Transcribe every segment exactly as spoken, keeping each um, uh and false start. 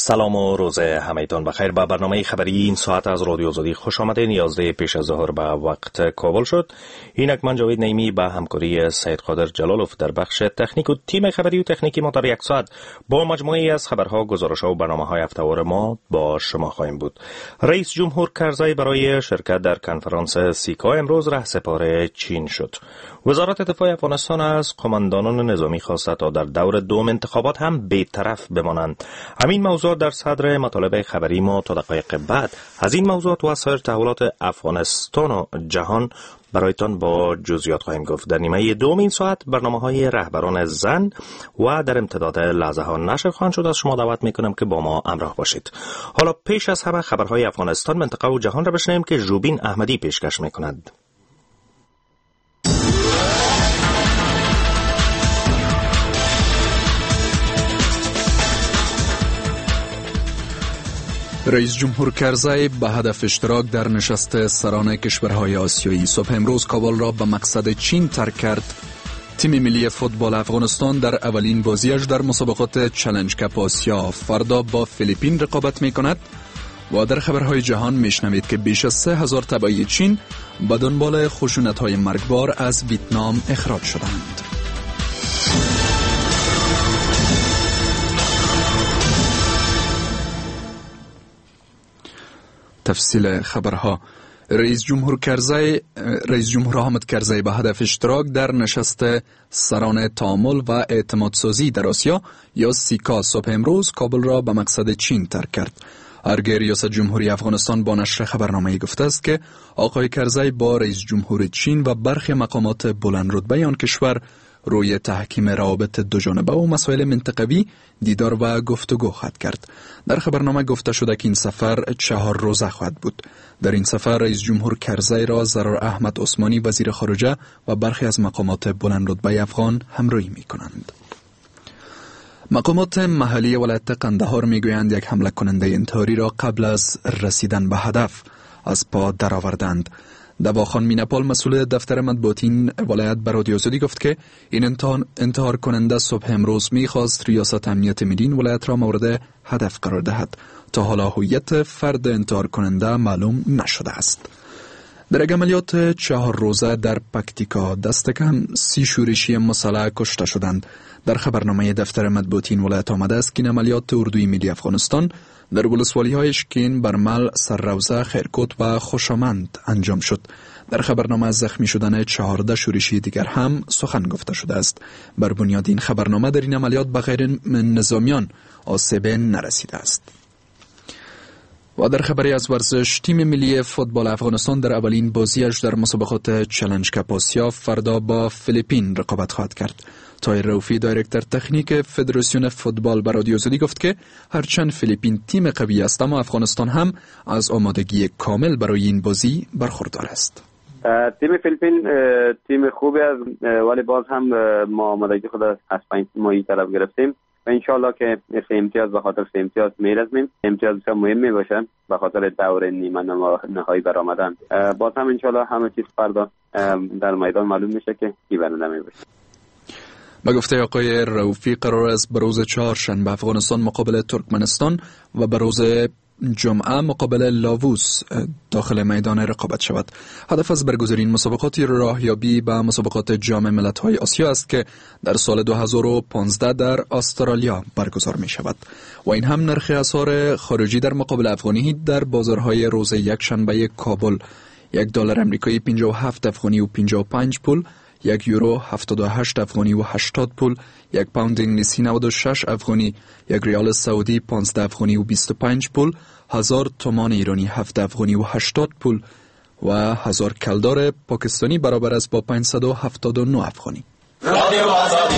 سلام و روز همه‌تان بخیر. به برنامه خبری این ساعت از رادیو آزادی خوش آمدین. یازده پیش از ظهر به وقت کابل شد. اینک من جاوید نعیمی به همکاری سید قادر جلالوف در بخش تکنیک و تیم خبری و تکنیکی ما در یک ساعت با مجموعی از خبرها، گزارش‌ها و برنامه‌های هفته‌وار ما با شما خواهیم بود. رئیس جمهور کرزی برای شرکت در کنفرانس سیکا امروز رهسپار چین شد. وزارت دفاع افغانستان از قماندانان نظامی خواسته تا در دور دوم انتخابات هم بی‌طرف بمانند. همین موضوع در صدر مطالب خبری ما تا دقایق بعد. از این موضوعات و سایر تحولات افغانستان و جهان برایتان با جزئیات خواهیم گفت. در نیمه دوم این ساعت برنامه‌های رهبران زن و در امتداد لحظه ها نشر خواهند شد. از شما دعوت می‌کنم که با ما همراه باشید. حالا پیش از همه خبرهای افغانستان، منطقه و جهان را بشنویم که ژوبین احمدی پیشکش می‌کند. رئیس جمهور کرزی به هدف اشتراک در نشست سران کشورهای آسیایی صبح امروز کابل را به مقصد چین ترک کرد. تیم ملی فوتبال افغانستان در اولین بازیش در مسابقات چالش کپ آسیا فردا با فیلیپین رقابت می کند و در خبرهای جهان می شنوید که بیش از سه هزار تبعی چین به دنبال خشونت‌های مرگبار از ویتنام اخراج شدند. تفصیل خبرها. رئیس جمهور کرزی رئیس جمهور احمد کرزی به هدف اشتراک در نشست سران تعامل و اعتماد سازی در آسیا یا سیکا صبح امروز کابل را به مقصد چین ترک کرد. هرگاه ریاست جمهوری افغانستان با نشر خبرنامه‌ای گفته است که آقای کرزی با رئیس جمهور چین و برخی مقامات بلند رتبه آن کشور روی تحکیم روابط دوجانبه و مسائل منطقوی دیدار و گفتگو خواهد کرد. در خبرنامه گفته شده که این سفر چهار روزه خواهد بود. در این سفر رئیس جمهور کرزی را ضرار احمد عثمانی وزیر خارجه و برخی از مقامات بلند رتبه افغان همراهی می کنند. مقامات محلی ولایت قندهار می گویند یک حمله کننده انتحاری را قبل از رسیدن به هدف از پا درآوردند. دواخان مینپال مسئول دفتر مطبوعاتی ولایت به رادیو آزادی گفت که این انتحار کننده صبح امروز می‌خواست ریاست امنیت ملی ولایت را مورد هدف قرار دهد. تا حالا هویت فرد انتحار کننده معلوم نشده است. در یک عملیات چهار روزه در پکتیکا دست کم سی شورشی مسلح کشته شدند. در خبرنامه دفتر مطبوعاتی ولایت آمده است که این عملیات اردوی ملی افغانستان در ولسوالی‌های شکین، برمل، سرروزه، خیرکوت و خوشامند انجام شد. در خبرنامه از زخمی شدن چهارده شورشی دیگر هم سخن گفته شده است. بر بنیاد این خبرنامه در این عملیات به غیر نظامیان آسیب نرسیده است. و در خبری از ورزش، تیم ملی فوتبال افغانستان در اولین بازیش در مسابقات چالش کپ آسیا فردا با فیلیپین رقابت خواهد کرد. طاهر رؤوفی دایرکتور تکنیک فدراسیون فوتبال به رادیو آزادی گفت که هرچند فیلیپین تیم قوی است اما افغانستان هم از آمادگی کامل برای این بازی برخوردار است. تیم فیلیپین تیم خوبی است ولی باز هم ما آمادگی خود از پنج ماهی طرف گرفتیم و انشالله که سه امتیاز به خاطر سه امتیاز میرسیم. امتیاز بسیار مهم می باشه به خاطر دور نیمه نهایی برآمدن. باز هم انشالله همه چیز فردا در میدان معلوم میشه که کی برنده می باشه. به گفته آقای رؤوفی قرار است به روز چهارشنبه افغانستان مقابل ترکمنستان و به روز جمعه مقابل لاووس داخل میدان رقابت شود. هدف از برگزاری این مسابقات راهیابی به مسابقات جام ملت‌های آسیا است که در سال دو هزار و پانزده در استرالیا برگزار می شود و این هم نرخ اسعار خارجی در مقابل افغانی در بازارهای روز یک شنبه کابل: یک دلار آمریکایی پنجاه و هفت افغانی و پنجاه و پنج پول، یک یورو هفتاد و هشت افغانی و هشتاد پول، یک پوند انگلیسی نود و شش افغانی، یک ریال سعودی پانزده افغانی و بیست و پنج پول، هزار تومان ایرانی هفت افغانی و هشتاد پول و هزار کلدار پاکستانی برابر است با پانصد و هفتاد و نه افغانی. رادیو آزادی.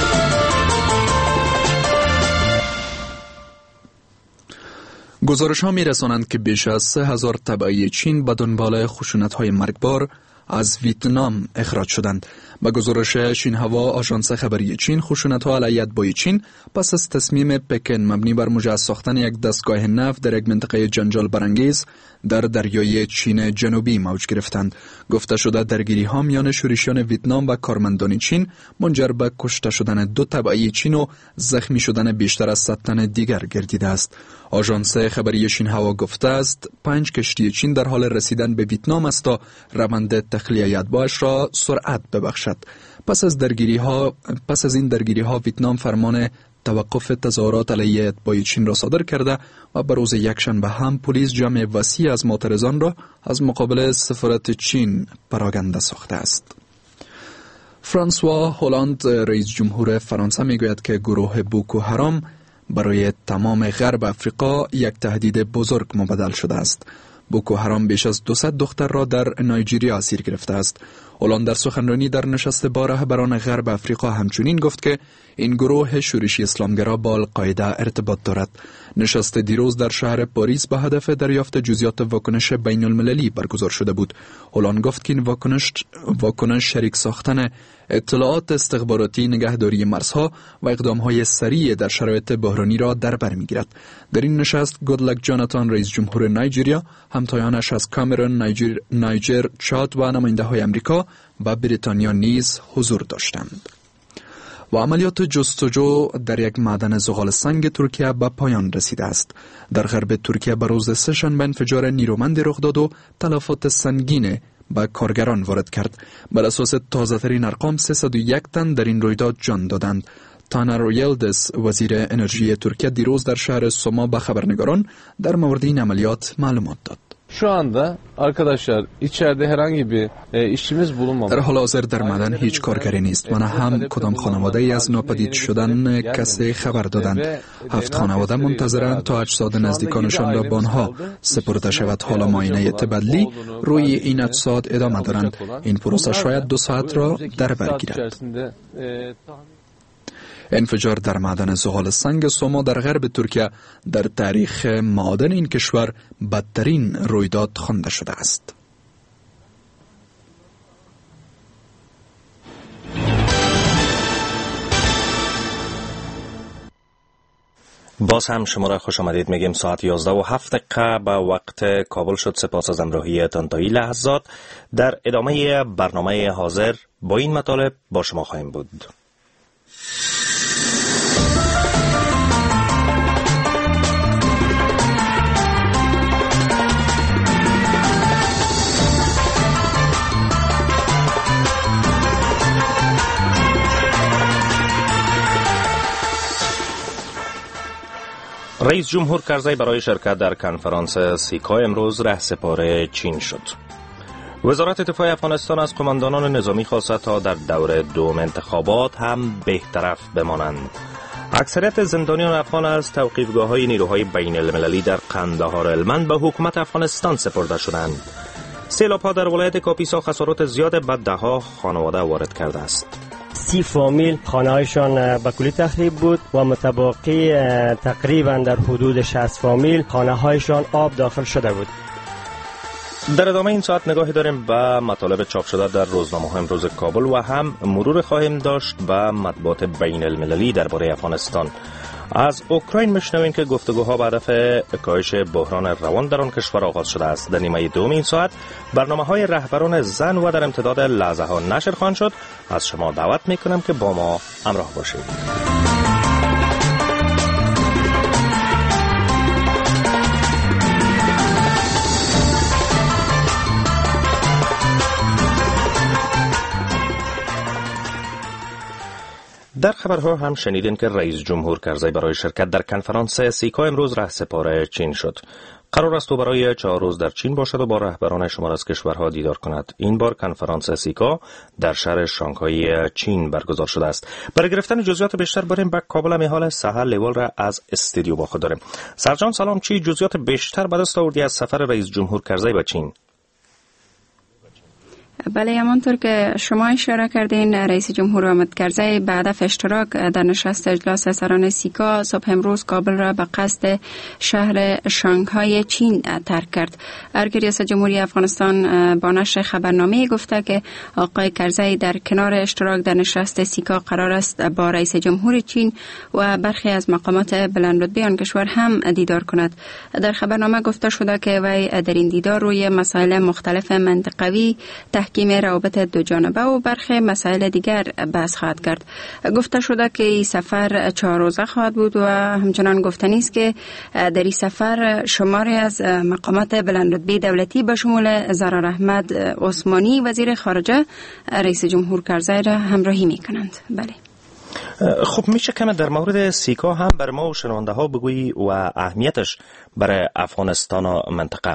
گزارش ها می رسانند که بیش از سه هزار تبعی چین به دنبال خشونت های مرگبار از ویتنام اخراج شدند. با گزارش شینهوا آژانس خبری چین، خشونت‌ها علیه اتباع چین پس از تصمیم پکن مبنی بر مجهز ساختن یک دستگاه نفت در یک منطقه جنجال برانگیز در دریای چین جنوبی موج گرفتند. گفته شده درگیری‌ها میان شورشیان ویتنام و کارمندان چین منجر به کشته شدن دو تبعی چین و زخمی شدن بیشتر از صد تن دیگر گردیده است. آژانس خبری شینهوا گفته است پنج کشتی چین در حال رسیدن به ویتنام است تا روند تخلیه اتباعش را سرعت ببخشد. پس از درگیری‌ها پس از این درگیری‌ها ویتنام فرمان توقف تظاهرات علیه اتباع چین را صادر کرده و به روز یکشنبه هم پلیس جمع وسیع از معترضان را از مقابل سفارت چین پراگنده ساخته است. فرانسوا هولند رئیس جمهور فرانسه میگوید که گروه بوکو حرام برای تمام غرب افریقا یک تهدید بزرگ مبدل شده است. بوکو حرام بیش از دویست دختر را در نایجیریا اسیر گرفته است. هولند در سخنرانی در نشست با رهبران غرب افریقا همچنین گفت که این گروه شورشی اسلامگرا با القاعده ارتباط دارد. نشست دیروز در شهر پاریس با هدف دریافت جزئیات واکنش بین المللی برگزار شده بود. هولند گفت که این واکنش واکنش شریک ساختن اطلاعات استخباراتی، نگهداری مرزها و اقدام‌های سریع در شرایط بحرانی را در بر می‌گیرد. در این نشست گودلک جاناتان رئیس جمهور نایجیریا، همتایانش از کامرون، نیجر، نیجر، چاد و نماینده‌های آمریکا و بریتانیا نیز حضور داشتند. و عملیات جستجو در یک معدن زغال سنگ ترکیه به پایان رسیده است. در غرب ترکیه به روز سه‌شنبه انفجار نیرومندی رخ داد و تلفات سنگین به کارگران وارد کرد. بر اساس تازه‌ترین ارقام سیصد و یک تن در این رویداد جان دادند. تانر یلدز وزیر انرژی ترکیه دیروز در شهر سوما به خبرنگاران در مورد این عملیات معلومات داد. Şu anda arkadaşlar içeride herhangi bir e, işçimiz bulunmamış. در حال حاضر در معدن هیچ کارگری نیست و نه هم کدام خانواده ای از ناپدید شدن کسی خبر دادند. هفت خانواده منتظرند تا اجساد نزدیکانشان را به آنها سپرده شود. حالا معاینه تبدیلی روی این اجساد ادامه دارند. این پروسه شاید دو ساعت را در بر گیرد. انفجار در معدن زغال سنگ سوما در غرب ترکیه در تاریخ معادن این کشور بدترین رویداد خوانده شده است. باز هم شما را خوش آمدید میگیم. ساعت یازده و هفت دقیقه به وقت کابل شد. سپاس از همراهیتان تا این لحظات. در ادامه برنامه حاضر با این مطالب با شما خواهیم بود. رئیس جمهور کرزی برای شرکت در کنفرانس سیکا امروز رهسپار چین شد. وزارت دفاع افغانستان از قماندانان نظامی خواسته تا در دور دوم انتخابات هم بهطرف بمانند. اکثریت زندانیان افغان از توقیفگاه‌های نیروهای بین المللی در قندهار هلمند به حکومت افغانستان سپرده شدند. سیلاب‌ها در ولایت کاپیسا خسارات زیاد به ده‌ها خانواده وارد کرده است. سی فامیل خانه‌هایشان به کلی تخریب بود و متباقی تقریبا در حدود شصت فامیل خانه‌هایشان آب داخل شده بود. در ادامه این ساعت نگاهی داریم به مطالب چاپ شده در روزنامه‌های امروز کابل و هم مرور خواهیم داشت به مطبوعات بین المللی درباره افغانستان. از اوکراین میشنویم که گفتگوها به هدف کاهش بحران روان در آن کشور آغاز شده است. در نیمه دوم این ساعت برنامه‌های رهبران زن و در امتداد لحظه ها نشر خواهند شد. از شما دعوت میکنم که با ما همراه باشید. در خبرها هم شنیدین که رئیس جمهور کرزی برای شرکت در کنفرانس سیکا امروز رهسپار چین شد. قرار است او برای چهار روز در چین باشد و با رهبران شمار از کشورها دیدار کند. این بار کنفرانس سیکا در شهر شانگهای چین برگزار شده است. برای گرفتن جزئیات بیشتر بریم به کابل. میحال سحر لیول را از استودیو با خود داریم. سرجان سلام، چی جزئیات بیشتر به دست آوردی از سفر رئیس جمهور کرزی به چین؟ بله، همانطور که شما اشاره کردین، رئیس جمهور حامد کرزی به هدف اشتراک در نشست اجلاس سران سیکا صبح امروز کابل را به قصد شهر شانگهای چین ترک کرد. ارگ ریاست جمهوری افغانستان با نشر خبرنامه گفته که آقای کرزی در کنار اشتراک در نشست سیکا قرار است با رئیس جمهور چین و برخی از مقامات بلندرتبه آن کشور هم دیدار کند. در خبرنامه گفته شده که وی در این دیدار روی مسائل مختلف منطقوی، تحکیم روابط دو جانبه و برخی مسائل دیگر بحث خواهد کرد. گفته شده که این سفر چهار روزه خواهد بود و همچنان گفتنی است که در این سفر شماری از مقامات بلندرتبه دولتی به شمول زرار احمد عثمانی وزیر خارجه رئیس جمهور کرزی را همراهی می کنند. بله. خب میشه کمی در مورد سیکا هم بر ما و شنونده ها بگویی و اهمیتش برای افغانستان و منطقه؟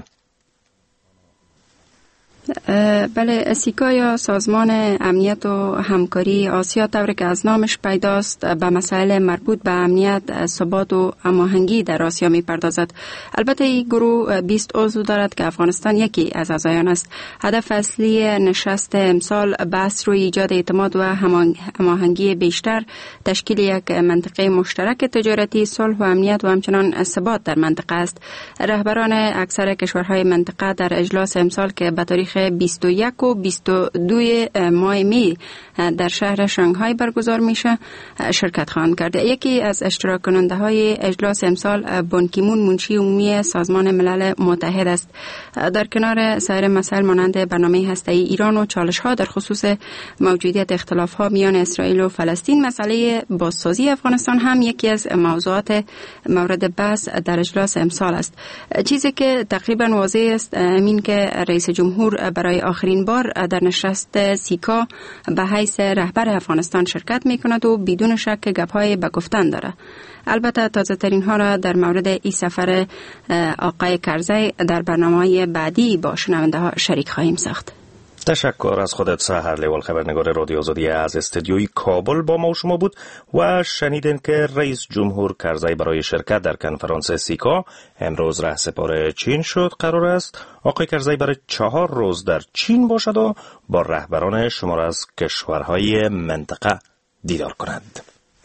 بله، سیکا یا سازمان امنیت و همکاری آسیا طوری که از نامش پیداست به مسائل مربوط به امنیت، ثبات و هماهنگی در آسیا میپردازد. البته این گروه بیست عضو دارد که افغانستان یکی از اعضایان است. هدف اصلی نشست امسال بحث روی ایجاد اعتماد و هماهنگی بیشتر، تشکیل یک منطقه مشترک تجارتی، صلح و امنیت و همچنان ثبات در منطقه است. رهبران اکثر کشورهای منطقه در اجلاس امسال که به تاریخ بیست و یک و بیست و دو ماه می در شهر شانگهای برگزار میشه شرکت خواهند کرد. یکی از اشتراک کننده های اجلاس امسال بان کی مون، منشی عمومی سازمان ملل متحد است. در کنار سایر مسائل مانند برنامه هسته‌ای ایران و چالش ها در خصوص موجودیت اختلاف ها میان اسرائیل و فلسطین، مسئله بازسازی افغانستان هم یکی از موضوعات مورد بحث در اجلاس امسال است. چیزی که تقریبا واضح است این که رئیس جمهور برای آخرین بار در نشست سیکا به حیث رهبر افغانستان شرکت می کند و بدون شک گپ‌های به گفتن داره. البته تازه ترین ها را در مورد این سفر آقای کرزی در برنامه‌های بعدی با شنونده ها شریک خواهیم ساخت. تشکر از خودت. سحر لیوال، خبرنگار رادیو آزادی از استودیوی کابل با ما و شما بود و شنیدین که رئیس جمهور کرزی برای شرکت در کنفرانس سیکا امروز رهسپار چین شد. قرار است آقای کرزی برای چهار روز در چین باشد و با رهبران شمار از کشورهای منطقه دیدار کند.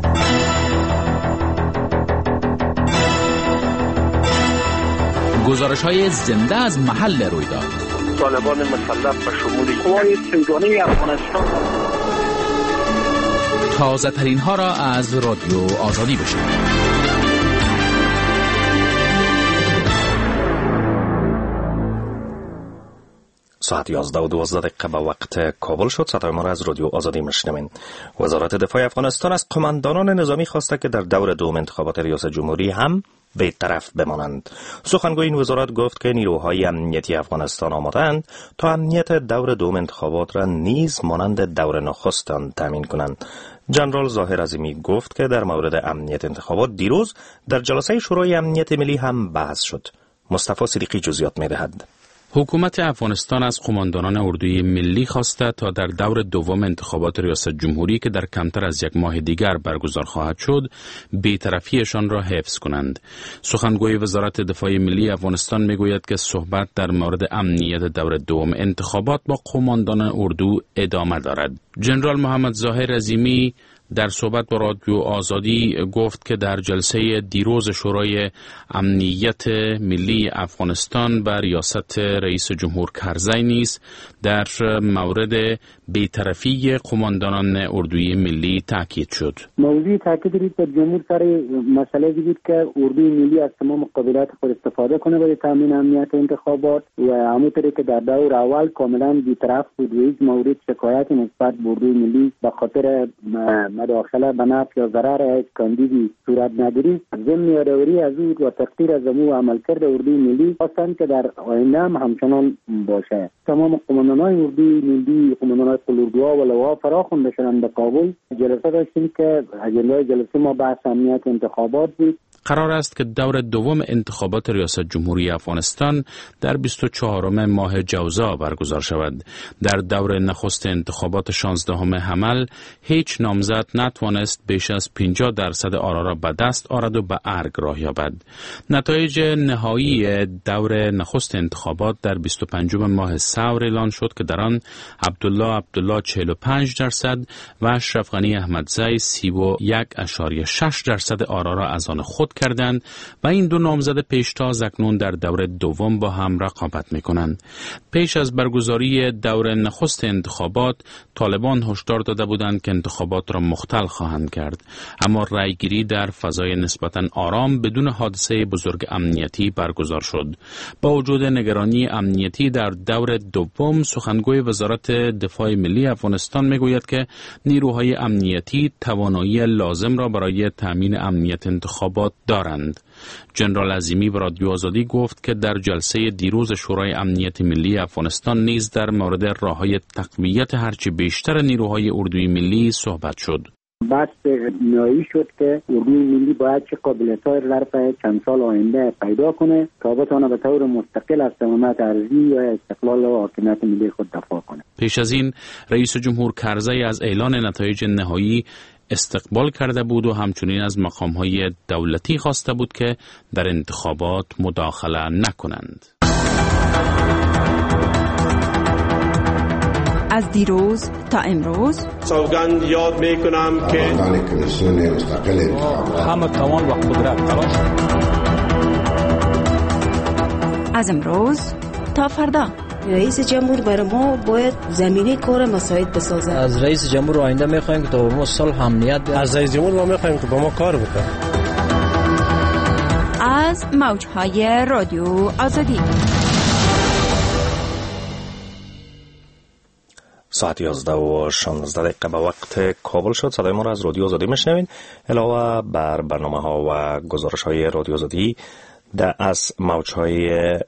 گزارش های زنده از محل رویداد. طالبان مسلح به شمول قوای سیگانی افغانستان. تازه ترین ها را از رادیو آزادی بشنوید. ساعت یازده و دوازده دقیقه به وقت کابل شد. صدای ما را از رادیو آزادی میشنوین. وزارت دفاع افغانستان از قماندانان نظامی خواسته که در دور دوم انتخابات ریاست جمهوری هم به طرف بمانند. سخنگوی این وزارت گفت که نیروهای امنیتی افغانستان آمادند تا امنیت دور دوم انتخابات را نیز مانند دور نخست آن تامین کنند. جنرال ظاهر عظیمی گفت که در مورد امنیت انتخابات دیروز در جلسه شورای امنیت ملی هم بحث شد. مصطفی صدیقی جزئیات می‌دهد. حکومت افغانستان از قماندانان اردوی ملی خواسته تا در دور دوم انتخابات ریاست جمهوری که در کمتر از یک ماه دیگر برگزار خواهد شد، بی‌طرفیشان را حفظ کنند. سخنگوی وزارت دفاع ملی افغانستان میگوید که صحبت در مورد امنیت دور دوم انتخابات با قماندانان اردو ادامه دارد. جنرال محمد ظاهر عظیمی در صحبت با رادیو آزادی گفت که در جلسه دیروز شورای امنیت ملی افغانستان بر ریاست رئیس جمهور کرزی نیز در مورد بی‌طرفی قماندانان اردوی ملی تاکید شد. موضوع تاکید رئیس جمهور سر مسئله بود که اردوی ملی از تمام قابلیت خود استفاده کنه برای تامین امنیت انتخابات و همونطوری که در دور اول کاملا بی‌طرف بود و هیچ مورد شکایت نسبت به اردوی ملی به خاطر مداخله به نفع یا ضرر از کاندیدی صورت نگیری ضمن یادآوری از او و تقدیر از او عملکرد اردوی ملی خواستند که در آینده هم همچنان باشه. تمام قماندانان اردوی ملی، قماندانان قلوردوها و لواها فرا خوانده شدند به کابل. جلسه داشتیم که اجنده جلسه ما بحث امنیت انتخابات بود. قرار است که دور دوم انتخابات ریاست جمهوری افغانستان در بیست و چهارم ماه جوزا برگزار شود. در دور نخست انتخابات شانزدهم حمل هیچ نامزد نتوانست بیش از پنجاه درصد آرا را به دست آورد و به ارگ راه یابد. نتایج نهایی دور نخست انتخابات در بیست و پنجم ماه سور اعلان شد که در آن عبدالله عبدالله چهل و پنج درصد و اشرف غنی احمدزی سی و یک ممیز شش درصد آرا را از آن خود کردند و این دو نامزد پیشتاز اکنون در دور دوم با هم رقابت می‌کنند. پیش از برگزاری دور نخست انتخابات طالبان هشدار داده بودند که انتخابات را مختل خواهند کرد، اما رأیگیری در فضای نسبتاً آرام بدون حادثه بزرگ امنیتی برگزار شد. با وجود نگرانی امنیتی در دور دوم، سخنگوی وزارت دفاع ملی افغانستان میگوید که نیروهای امنیتی توانایی لازم را برای تامین امنیت انتخابات دارند. جنرال عظیمی به رادیو آزادی گفت که در جلسه دیروز شورای امنیت ملی افغانستان نیز در مورد راه‌های تقویت هرچه بیشتر نیروهای اردوی ملی صحبت شد. بحث نهایی شد که اردوی ملی باید چه قابلیت‌های را در چند سال آینده پیدا کنه تا بتونه به طور مستقل از سلامت ارضی یا استقلال و حاکمیت ملی خود دفاع کنه. پیش از این رئیس جمهور کرزی از اعلان نتایج نهایی استقبال کرده بود و همچنین از مقام‌های دولتی خواسته بود که در انتخابات مداخله نکنند. از دیروز تا امروز سوگند یاد میکنم که همه توان و قدرت تلاش. از امروز تا فردا رئیس جمهور برای ما باید زمینه کار مساعد بسازه. از رئیس جمهور آینده میخوایم که تا ما صلح امنیت بیاد. از رئیس جمهور ما میخوایم که با ما کار بکنه. از موجهای رادیو آزادی. ساعت یازده و شانزده دقیقه به وقت کابل شد. صدای ما را از رادیو آزادی میشنوین. علاوه بر برنامه ها و گزارش های رادیو آزادی در از موجهای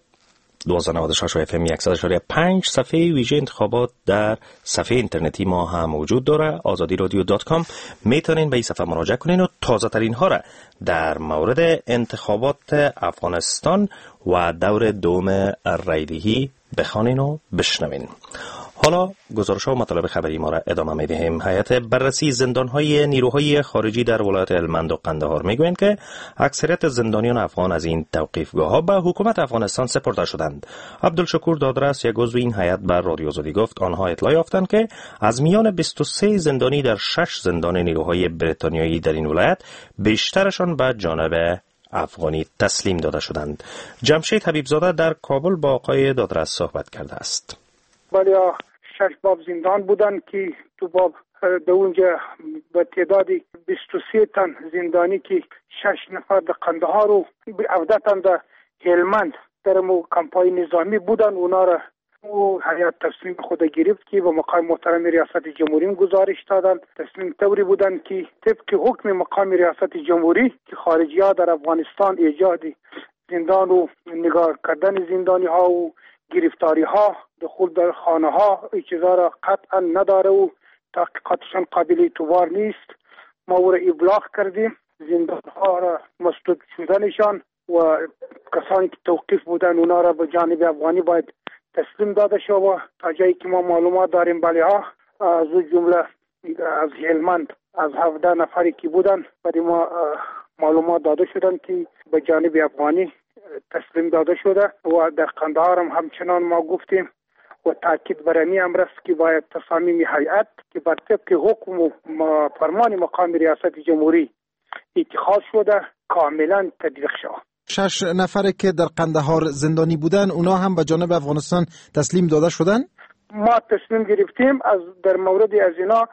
دوازده نود و شش و اف ام صد و یک و پنج صفحه ویژه انتخابات در صفحه اینترنتی ما هم وجود داره، آزادی رادیو دات کام. میتونین به این صفحه مراجعه کنین و تازه ترین ها را در مورد انتخابات افغانستان و دور دوم رایدهی بخوانین و بشنوین. حالا گزارش ها و مطالب خبری ما را ادامه می دهیم. هیئت بررسی زندان های نیروهای خارجی در ولایت هلمند و قندهار می گویند که اکثریت زندانیان افغان از این توقیفگاه ها به حکومت افغانستان سپرده شدند. عبدالشکور دادرس یک عضو این هیئت بر رادیو آزادی گفت آنها اطلاع یافتند که از میان بیست و سه زندانی در شش زندان نیروهای بریتانیایی در این ولایت بیشترشان به جانب افغانی تسلیم داده شدند. جمشید حبیبزاده در کابل با آقای دادرس صحبت کرده است. بله، شش باب زندان بودن که تو باب در اونجا به تعداد بیست و سه تن زندانی که شش نفر در قندهار و هفده تن در هلمند در مو کمپای نظامی بودن، اونا را او هیئت تصمیم خود گرفت که به مقام محترم ریاست جمهوری گزارش دادن. تصمیم طوری بودن که طبق حکم مقام ریاست جمهوری که خارجی ها در افغانستان ایجاد زندان و نگاه کردن زندانی ها و گرفتاری ها، دخول در خانه ها، این چیزا را قطعا نداره و تحقیقاتشان قابل اعتبار نیست. ما او را ابلاغ کردیم، زندان ها را مسدود شدنشان و کسانی که توقیف بودن اونا را به جانب افغانی باید تسلیم داده شود. تا جایی که ما معلومات داریم بله ها از جمله از هلمند از هفده نفری که بودن برای ما معلومات داده شدن که به جانب افغانی تسلیم داده شده و در قندهار هم همچنان ما گفتیم و تاکید بر این امر است که باید تصامیم هیئت که بر طبق حکم و فرمان مقام ریاست جمهوری اتخاذ شده کاملا تطبیق شود. شش نفره که در قندهار زندانی بودن اونا هم به جانب افغانستان تسلیم داده شدن؟ ما تسلیم گرفتیم از در مورد از اینا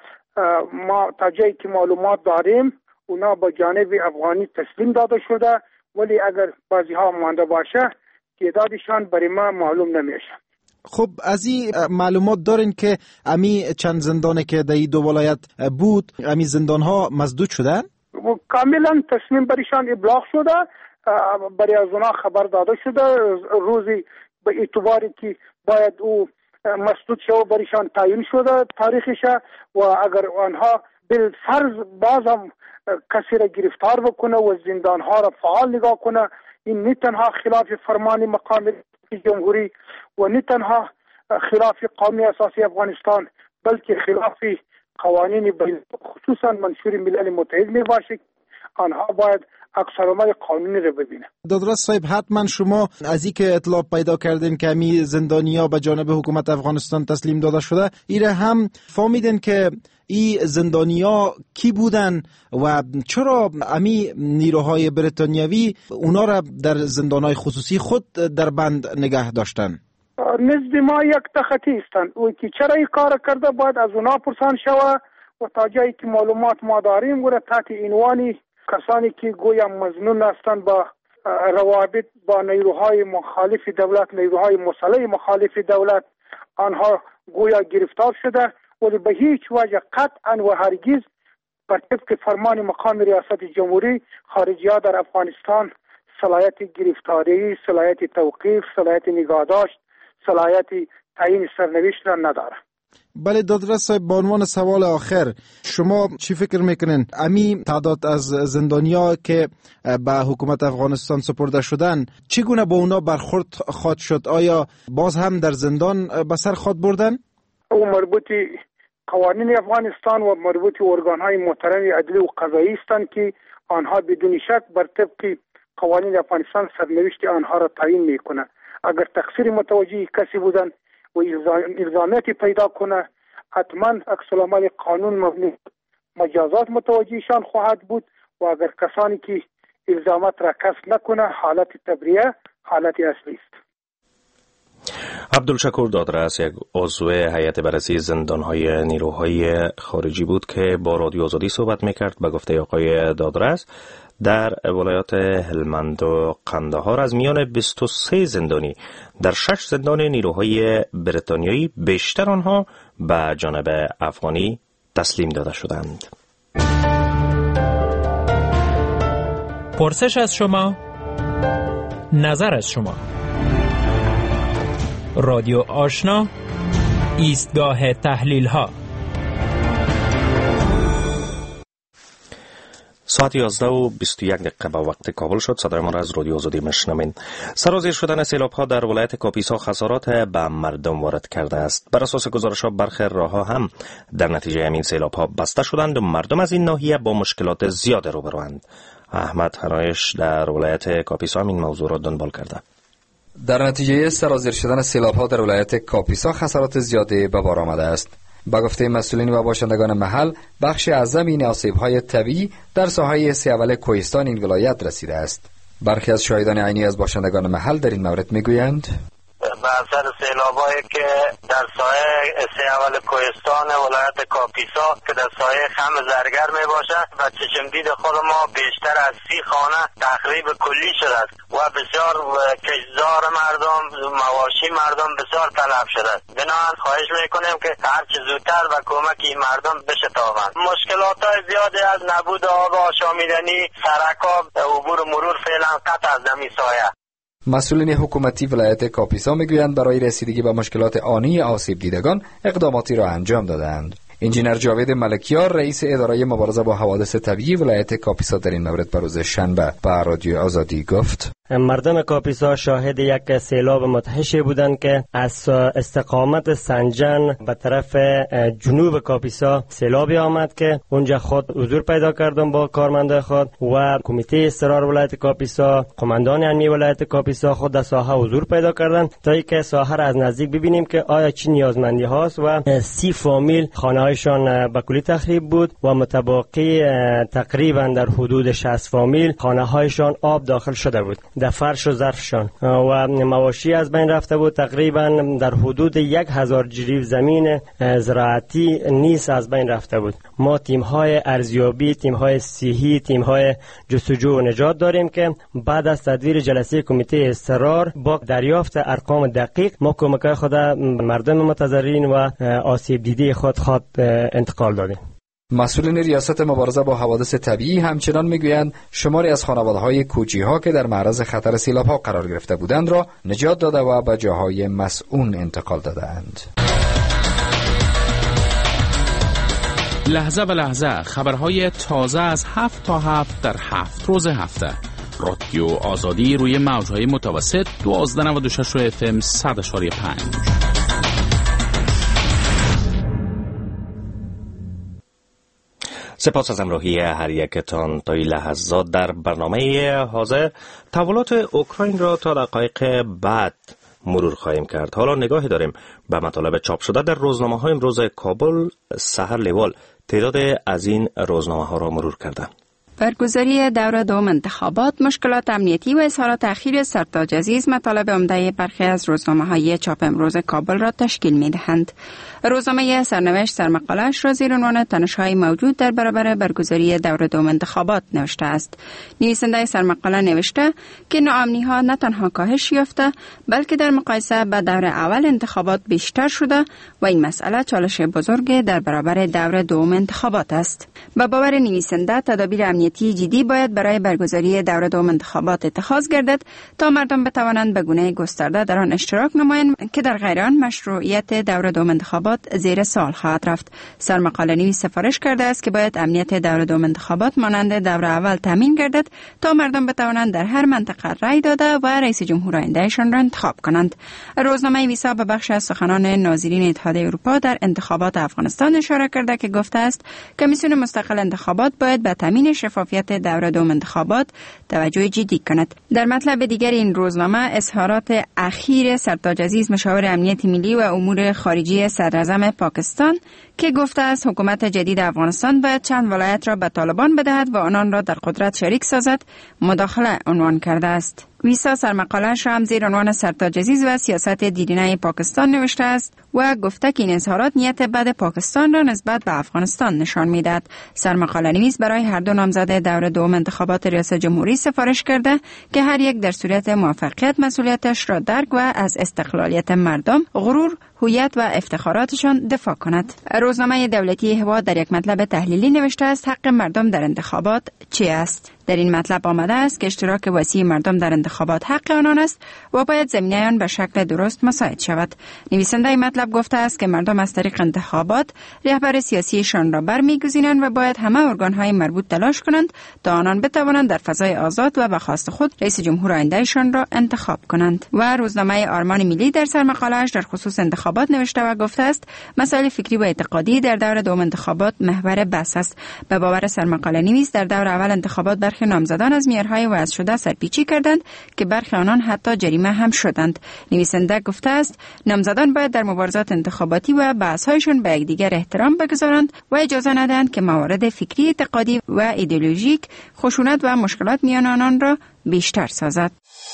ما تا جایی که معلومات داریم اونا به جانب افغانی تسلیم داده شده، ولی اگر بعضی ها مانده باشه تعدادشان برای ما معلوم نمیشه. خب از این معلومات دارین که امی چند زندانه که در این دو ولایت بود امی زندان ها مسدود شدن؟ کاملا تصمیم برایشان ابلاغ شده، برای از اونا خبر داده شده، روزی به اعتباری که باید او مسدود شو برایشان تعیین شده تاریخش و اگر آنها بالفرض باز هم کسی را گرفتار بکنه و زندان ها را فعال نگاه کنه، این نه تنها خلاف فرمان مقام جمهوری و نه تنها خلاف قانون اساسی افغانستان بلکه خلاف قوانین بین خصوصا منشور ملل متحد می باشه، آنها باید اکثرمای قانونی رو ببینه. دادرس صاحب، حتما شما از این که اطلاع پیدا کردین که امی زندانیا به جانب حکومت افغانستان تسلیم داده شده، ایره هم فهمیدین که ای زندانیا کی بودن و چرا امی نیروهای بریتانیوی اونا را در زندانهای خصوصی خود در بند نگه داشتن؟ نزد ما یک تخطی استند او که چرا این کار کرده باید از اونا پرسان شوه و تا جایی که معلومات ما داریم و تحت عنوانی کسانی که گویا مظنون هستند با روابط با نیروهای مخالف دولت، نیروهای مسلح مخالف دولت، آنها گویا گرفتار شده، ولی به هیچ وجه قطعا و هرگز بر طبق فرمان مقام ریاست جمهوری خارجی‌ها در افغانستان صلاحیت گرفتاری، صلاحیت توقیف، صلاحیت نگهداشت، صلاحیت تعیین سرنوشت را نداره. بله دادرس صاحب، به عنوان سوال آخر، شما چی فکر میکنین امی تعداد از زندانیا که به حکومت افغانستان سپرده شدن چگونه با اونا برخورد خواهد شد؟ آیا باز هم در زندان به سر خواهد بردن؟ او مربوطی قوانین افغانستان و مربوطی ارگانهای محترم عدلی و قضایی هستند که آنها بدون شک بر طبق قوانین افغانستان سرنوشت آنها را تعیین میکنه. اگر تقصیر متوجه کسی بودن و الزامیتی پیدا کنه، حتما عکس العمل قانون مبنی مجازات متوجهشان خواهد بود و اگر کسانی که الزامات را کسب نکنه، حالت تبریه حالت اصلی است. عبدالشکور دادرس، یک عضو هیئت بررسی زندان‌های نیروهای خارجی بود که با رادیو آزادی صحبت می‌کرد. به گفته آقای دادرس، در ولایات هلمند و قندهار از میان بیست و سه زندانی در شش زندان نیروهای بریتانیایی بیشتر آنها به جانب افغانی تسلیم داده شدند. پرسش از شما، نظر از شما. رادیو آشنا، ایستگاه تحلیل ها. ساعت یازده و بیست و یک دقیقه به وقت کابل شد. صدای ما را از رادیو آزادی میشنوید. سرازیر شدن سیلاب ها در ولایت کاپیسا خسارات به مردم وارد کرده است. بر اساس گزارش ها برخی راه ها هم در نتیجه همین سیلاب ها بسته شدند و مردم از این ناحیه با مشکلات زیاد روبروند. احمد هرایش در ولایت کاپیسا این موضوع را دنبال کرده. در نتیجه سرازیر شدن سیلاب‌ها در ولایت کاپیسا خسارات زیادی به بار آمده است. با گفته مسئولین و باشندگان محل، بخش اعظم این آسیب‌های طبیعی در ساحه سیاول کوهستان این ولایت رسیده است. برخی از شاهدان عینی از باشندگان محل در این مورد میگویند: به اثر سیلابایی که در سایه سیاول کوهستان ولایت کاپیسا که در سایه خم زرگر می باشد و چشمدید خود ما بیشتر از سی خانه تخریب کلی شده است و بسیار کشتزار مردم، مواشی مردم بسیار تلف شده است. بنابراین خواهش میکنیم که هرچه زودتر و کمک این مردم بشتابند. مشکلات های زیادی از نبود آب آشامیدنی، سرکاب، عبور مرور فعلا قطع از نمی سایه. مسئولین حکومتی ولایت کاپیسا میگویند برای رسیدگی به مشکلات آنی آسیب دیدگان اقداماتی را انجام دادند. انجینر جاوید ملکیار، رئیس اداره مبارزه با حوادث طبیعی ولایت کاپیسا، در این مورد به روز شنبه به رادیو آزادی گفت: مردم کاپیسا شاهد یک سیلاب متحشی بودند که از استقامت سنجن به طرف جنوب کاپیسا سیلابی آمد که اونجا خود حضور پیدا کردم با کارمنده خود و کمیته اضطرار ولایت کاپیسا، قماندان امنی ولایت کاپیسا خود در ساحه حضور پیدا کردند تا اینکه ساحه را از نزدیک ببینیم که آیا چی نیازمندی هاست و سی فامیل خانه هایشان به کلی تخریب بود و متباقی تقریبا در حدود شصت فامیل خانه هایشان آب داخل شده بود، در فرش و ظرفشان و مواشی از بین رفته بود. تقریبا در حدود یک هزار جریب زمین زراعتی نیز از بین رفته بود. ما تیم های ارزیابی، تیم های صحی، تیم های جستجو و نجات داریم که بعد از تدویر جلسه کمیته اضطرار با دریافت ارقام دقیق ما کمک خود مردم متضررین و آسیب دیده خود خود انتقال دادیم. مسئولین ریاست مبارزه با حوادث طبیعی همچنان میگویند شماری از خانواده‌های کوچی‌ها که در معرض خطر سیلاب‌ها قرار گرفته بودند را نجات داده و به جاهای مسئول انتقال دادند. لحظه به لحظه خبرهای تازه از هفت تا هفت در هفت روز هفته. رادیو آزادی روی موج‌های متوسط دوازده و نود و شش اف ام صد و پنج. سپاس از همراهی هر یکتان تا این لحظات در برنامه حاضر. تحولات اوکراین را تا دقایق بعد مرور خواهیم کرد. حالا نگاهی داریم به مطالب چاپ شده در روزنامه های امروز کابل. سحر لیوال تعداد از این روزنامه ها را مرور کرده. برگزاری دور دوم انتخابات، مشکلات امنیتی و اظهارات اخیر سرتاج عزیز مطالب عمده برخی از روزنامه‌های چاپ امروز کابل را تشکیل می‌دهند. روزنامه سرنوشت سرمقاله‌اش را زیر عنوان تنش‌های موجود در برابر برگزاری دور دوم انتخابات نوشته است. نویسنده سرمقاله نوشته که ناامنی‌ها نه تنها کاهش یافته بلکه در مقایسه با دور اول انتخابات بیشتر شده و این مسئله چالش بزرگ در برابر دور دوم انتخابات است. به باور نویسنده تدابیر امنیتی جدی باید برای برگزاری دور دوم انتخابات اتخاذ گردد تا مردم بتوانند به گونه گسترده در آن اشتراک نمایند که در غیر آن مشروعیت دور دوم انتخابات زیر سوال خواهد رفت. سرمقاله نویس سفارش کرده است که باید امنیت دور دوم انتخابات مانند دور اول تامین گردد تا مردم بتوانند در هر منطقه رای داده و رئیس جمهور آیندهشان را انتخاب کنند. روزنامه ویسا به بخش از سخنان ناظرین اتحادیه اروپا در انتخابات افغانستان اشاره کرده که گفته است کمیسیون مستقل انتخابات باید به تامین شفافیت دور دوم انتخابات توجه جدی کند. در مطلب دیگر این روزنامه اظهارات اخیر سرتاج عزیز مشاور امنیت ملی و امور خارجی صدراعظم پاکستان که گفته است حکومت جدید افغانستان باید چند ولایت را به طالبان بدهد و آنان را در قدرت شریک سازد مداخله عنوان کرده است. ویسا سرمقاله‌اش را هم زیر عنوان سرتاج عزیز و سیاست دیرینه پاکستان نوشته است و گفته که این اظهارات نیت بد پاکستان را نسبت به افغانستان نشان می‌دهد. سرمقاله نویس برای هر دو نامزد دور دوم انتخابات ریاست جمهوری سفارش کرده که هر یک در صورت موفقیت مسئولیتش را درک و از استقلالیت مردم، غرور، هویت و افتخاراتشان دفاع کند. روزنامه دولتی هوا در یک مطلب تحلیلی نوشته است حق مردم در انتخابات چی است؟ در این مطلب آمده است که اشتراک وسیع مردم در انتخابات حق آنان است و باید زمینه آن به شکل درست مساعد شود. نویسنده این مطلب گفته است که مردم از طریق انتخابات رهبر سیاسیشان را برمیگزینند و باید همه ارگان‌های مربوط تلاش کنند تا آنان بتوانند در فضای آزاد و به خواست خود رئیس جمهور آیندهشان را انتخاب کنند. و روزنامه آرمان ملی در سرمقاله‌اش در خصوص انتخابات نوشته و گفته است مسائل فکری و اعتقادی در دور دوم انتخابات محور بحث است. به باور سرمقاله نویس در دور اول انتخابات برخی نامزدان از معیارهای وضع شده سرپیچی کردند که برخی آنان حتی جریمه هم شدند. نویسنده گفته است نامزدان باید در مبارزات انتخاباتی و بحث‌هایشان به یکدیگر احترام بگذارند و اجازه ندهند که موارد فکری، اعتقادی و ایدئولوژیک خشونت و مشکلات میان آنان را بیشتر سازد.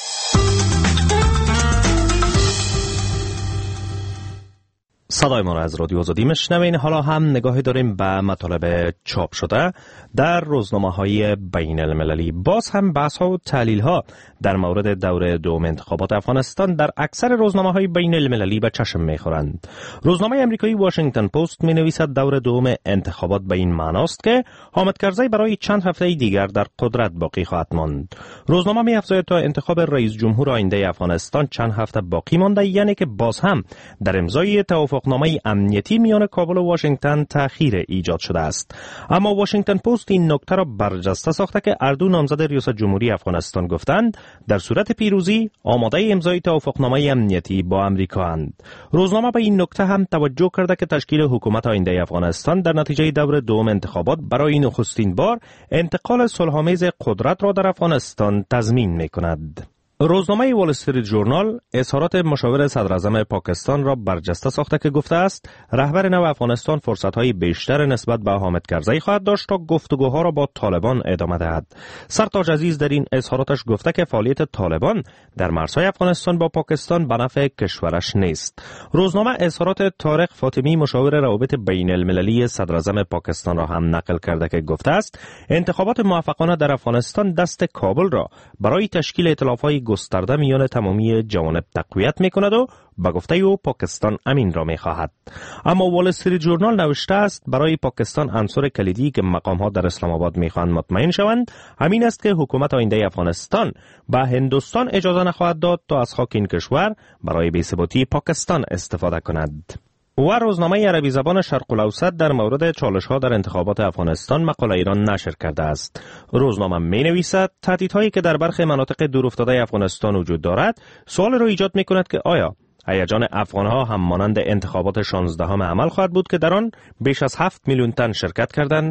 صدای ما را از رادیو آزادی میشنوین. حالا هم نگاهی داریم به مطالب چاپ شده در روزنامه‌های بین المللی. باز هم بحث ها و تحلیل ها در مورد دور دوم انتخابات افغانستان در اکثر روزنامه‌های بین المللی به چشم میخورند. روزنامه امریکایی واشنگتن پست می نویسد دور دوم انتخابات به این معناست که حامد کرزی برای چند هفته دیگر در قدرت باقی خواهد ماند. روزنامه می افزاید تا انتخاب رئیس جمهور آینده افغانستان چند هفته باقی مانده، یعنی که باز هم در امضای توافقنامه امنیتی میان کابل و واشنگتن تأخیر ایجاد شده است. اما واشنگتن پست این نکته را برجسته ساخته که اردو نامزد ریاست جمهوری افغانستان گفتند در صورت پیروزی آماده امضای توافقنامه امنیتی با امریکا اند. روزنامه به این نکته هم توجه کرده که تشکیل حکومت آینده افغانستان در نتیجه دور دوم انتخابات برای نخستین بار انتقال صلح‌آمیز قدرت را در افغانستان تضمین می‌کند. روزنامه وال استریت ژورنال اظهارات مشاور صدراعظم پاکستان را برجسته ساخته که گفته است رهبر نو افغانستان فرصت‌های بیشتر نسبت به حامد کرزی خواهد داشت تا گفتگوها را با طالبان ادامه دهد. سرتاج عزیز در این اظهاراتش گفته که فعالیت طالبان در مرزهای افغانستان با پاکستان به نفع کشورش نیست. روزنامه اظهارات طارق فاطمی مشاور روابط بین المللی صدراعظم پاکستان را هم نقل کرده که گفته است انتخابات موفقانه در افغانستان دست کابل را برای تشکیل ائتلاف‌های گسترده میان تمامی جوانب تقویت میکند و با گفته او پاکستان امین را میخواهد. اما وال استریت ژورنال نوشته است برای پاکستان عنصر کلیدی که مقام ها در اسلام آباد میخواهند مطمئن شوند همین است که حکومت آینده افغانستان به هندوستان اجازه نخواهد داد تا از خاک این کشور برای بی‌ثباتی پاکستان استفاده کند. و روزنامه عربی زبان شرق الاوسط در مورد چالش‌ها در انتخابات افغانستان مقاله ایران نشر کرده است. روزنامه می‌نویسد تهدیدهایی که در برخی مناطق دورافتاده افغانستان وجود دارد سوال را ایجاد می‌کند که آیا هیجان افغان‌ها هم مانند انتخابات شانزدهم عمل خواهد بود که در آن بیش از هفت میلیون تن شرکت کردند؟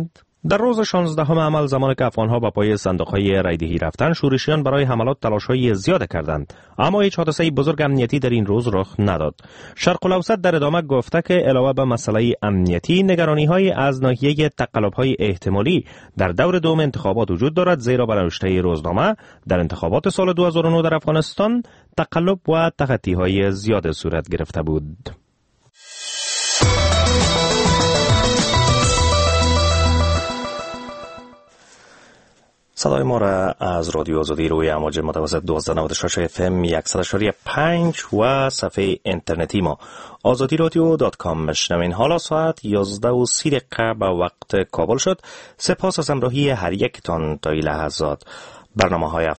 در روز شانزدهم عمل زمان که افغانها با پای صندوقهای رایدهی رفتن، شورشیان برای حملات تلاش‌های زیاد کردند، اما هیچ حادثه بزرگ امنیتی در این روز رخ نداد. شرق الاوسط در ادامه گفته که علاوه به مسئله امنیتی، نگرانی‌های از ناحیه تقلب‌های احتمالی در دور دوم انتخابات وجود دارد، زیرا به نوشته روزنامه در انتخابات سال دو هزار و نه در افغانستان تقلب و تخطی‌های زیاد صورت گرفته بود. صدای ما را از رادیو آزادی روی امواج متوسط دویست و نود و شش اف ام صد و شش و پنج و صفحه اینترنتی ما آزادی رادیو دات کام میشنوین. حالا ساعت یازده و سی دقیقه به وقت کابل شد. سپاس از همراهی هر یکتان تا این لحظات. برنامه های